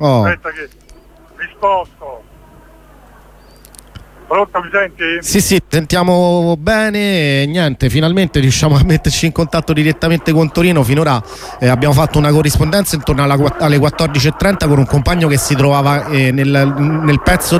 Aspetta che mi sposto. Pronto, mi senti? Sì, sentiamo bene. Niente, finalmente riusciamo a metterci in contatto direttamente con Torino. Finora abbiamo fatto una corrispondenza intorno alle 14:30 con un compagno che si trovava nel pezzo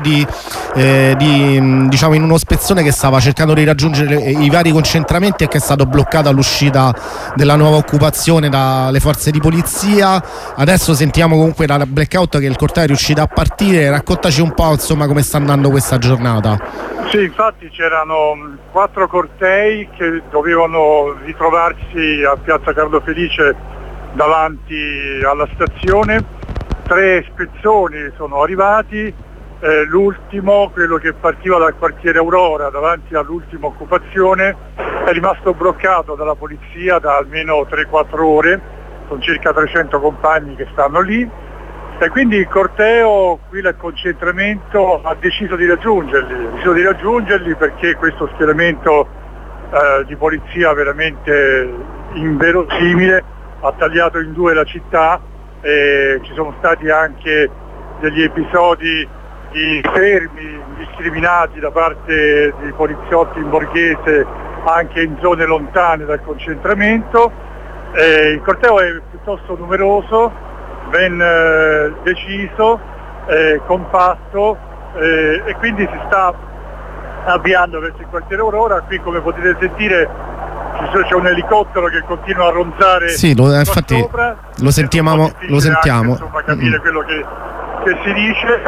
diciamo in uno spezzone che stava cercando di raggiungere i vari concentramenti e che è stato bloccato all'uscita della nuova occupazione dalle forze di polizia. Adesso sentiamo comunque dal blackout che il corteo è riuscito a partire. Raccontaci un po' insomma come sta andando questa giornata. Sì, infatti c'erano 4 cortei che dovevano ritrovarsi a Piazza Carlo Felice davanti alla stazione. 3 spezzoni sono arrivati, l'ultimo, quello che partiva dal quartiere Aurora davanti all'ultima occupazione, è rimasto bloccato dalla polizia da almeno 3-4 ore, con circa 300 compagni che stanno lì. E quindi il corteo, qui il concentramento, ha deciso di raggiungerli perché questo schieramento di polizia veramente inverosimile ha tagliato in 2 la città e ci sono stati anche degli episodi di fermi indiscriminati da parte di poliziotti in Borghese anche in zone lontane dal concentramento. Il corteo è piuttosto numeroso, ben deciso, compatto, e quindi si sta avviando verso il quartiere Aurora. Qui, come potete sentire, c'è un elicottero che continua a ronzare. Sì, infatti sopra, lo sentiamo. Anche, insomma, capire quello che si dice,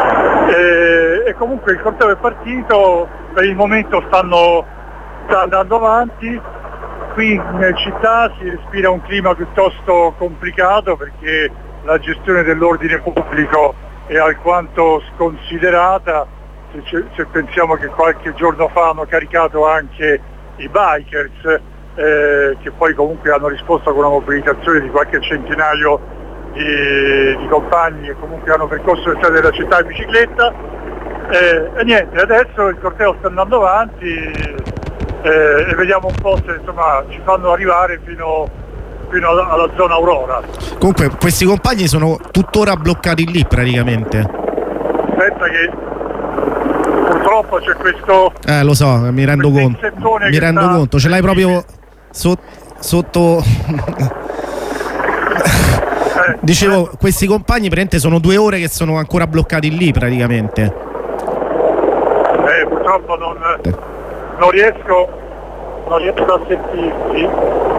e comunque il corteo è partito, per il momento sta andando avanti. Qui in città si respira un clima piuttosto complicato perché la gestione dell'ordine pubblico è alquanto sconsiderata, se pensiamo che qualche giorno fa hanno caricato anche i bikers, che poi comunque hanno risposto con una mobilitazione di qualche centinaio di compagni che comunque hanno percorso le strade della città in bicicletta, e niente, adesso il corteo sta andando avanti, e vediamo un po' se insomma ci fanno arrivare fino alla zona Aurora. Comunque questi compagni sono tuttora bloccati lì praticamente. Aspetta che purtroppo c'è questo... Lo so, mi rendo conto, ce l'hai proprio sotto... Dicevo, questi compagni praticamente sono 2 ore che sono ancora bloccati lì praticamente. Purtroppo non riesco a sentirti.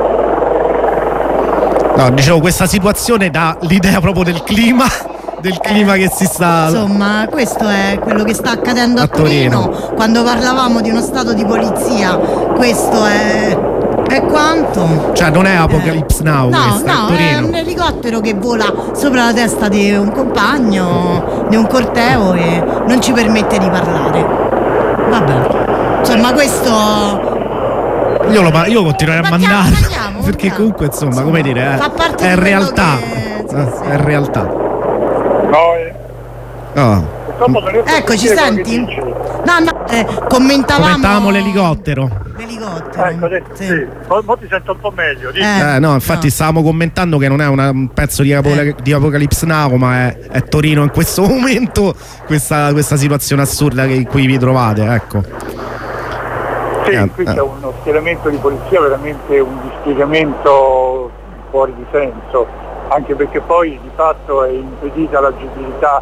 No, dicevo, questa situazione dà l'idea proprio del clima che si sta... Insomma, questo è quello che sta accadendo a Torino. Quando parlavamo di uno stato di polizia, questo è quanto? Cioè non è Apocalypse Now, no, è un elicottero che vola sopra la testa di un compagno, di un corteo, e non ci permette di parlare. Vabbè, insomma, questo... Io continuerei a mandarlo perché comunque insomma, come dire, fa parte è di realtà, sì. È realtà. Ecco, ci senti? Commentavamo l'elicottero. Ecco, sì. Mo ti sento un po' meglio. No, infatti stavamo commentando che non è un pezzo di Apocalypse Now, ma è Torino in questo momento, questa situazione assurda in cui vi trovate, ecco. Sì, qui c'è uno schieramento di polizia, veramente un dispiegamento fuori di senso, anche perché poi di fatto è impedita l'agibilità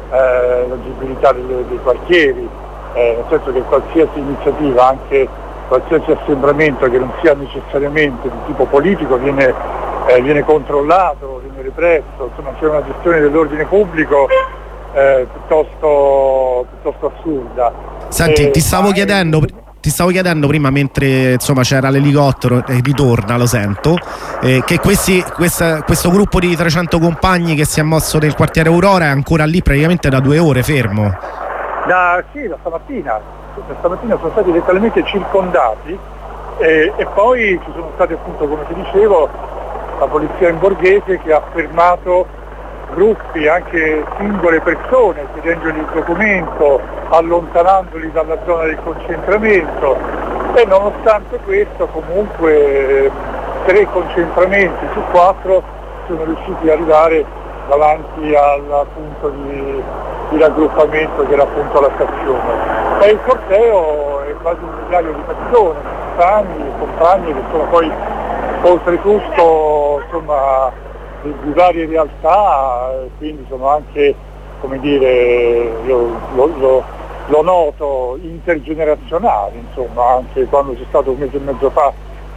dei quartieri, nel senso che qualsiasi iniziativa, anche qualsiasi assembramento che non sia necessariamente di tipo politico viene controllato, viene represso, insomma c'è una gestione dell'ordine pubblico piuttosto assurda. Senti, ti stavo chiedendo prima, mentre insomma c'era l'elicottero e ritorna, lo sento, che questo gruppo di 300 compagni che si è mosso nel quartiere Aurora è ancora lì praticamente da 2 ore fermo. Da stamattina sono stati letteralmente circondati, e poi ci sono stati, appunto, come ti dicevo, la polizia in Borghese che ha fermato gruppi, anche singole persone, chiedendogli il documento, allontanandoli dalla zona del concentramento, e nonostante questo comunque 3 concentramenti su 4 sono riusciti ad arrivare davanti al punto di raggruppamento che era appunto la stazione. E il corteo è quasi un migliaio di persone, compagni che sono poi oltretutto insomma di varie realtà, quindi sono anche, come dire, io lo noto, intergenerazionali, insomma, anche quando c'è stato un mese e mezzo fa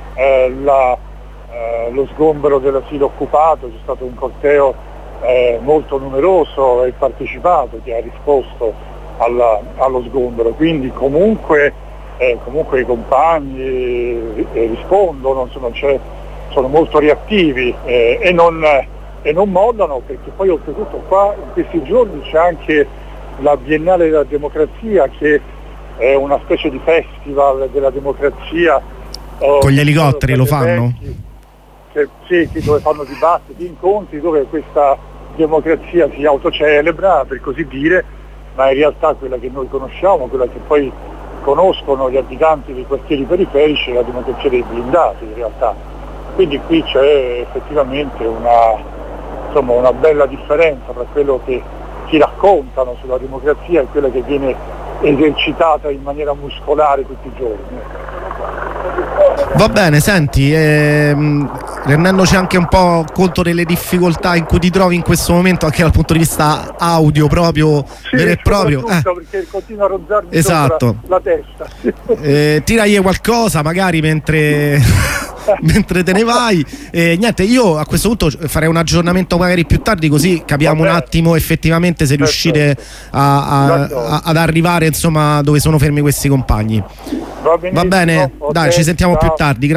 lo sgombero dell'asilo occupato, c'è stato un corteo molto numeroso e partecipato che ha risposto allo sgombero, quindi comunque i compagni rispondono, insomma, sono molto reattivi e non mollano, perché poi oltretutto qua in questi giorni c'è anche la Biennale della Democrazia, che è una specie di festival della democrazia. Con gli elicotteri lo fanno? Sì, dove fanno dibattiti, incontri, dove questa democrazia si autocelebra, per così dire, ma in realtà quella che noi conosciamo, quella che poi conoscono gli abitanti dei quartieri periferici, è la democrazia dei blindati in realtà. Quindi qui c'è effettivamente una bella differenza tra quello che ci raccontano sulla democrazia e quella che viene esercitata in maniera muscolare tutti i giorni. Va bene, senti, rendendoci anche un po' conto delle difficoltà in cui ti trovi in questo momento, anche dal punto di vista audio proprio, vero e proprio. Perché continua a ronzarmi esatto. la testa. Tiragli qualcosa magari mentre te ne vai. Niente, io a questo punto farei un aggiornamento magari più tardi, così capiamo un attimo effettivamente se riuscite ad arrivare, insomma, dove sono fermi questi compagni. Va bene? Okay, dai, ci sentiamo più tardi.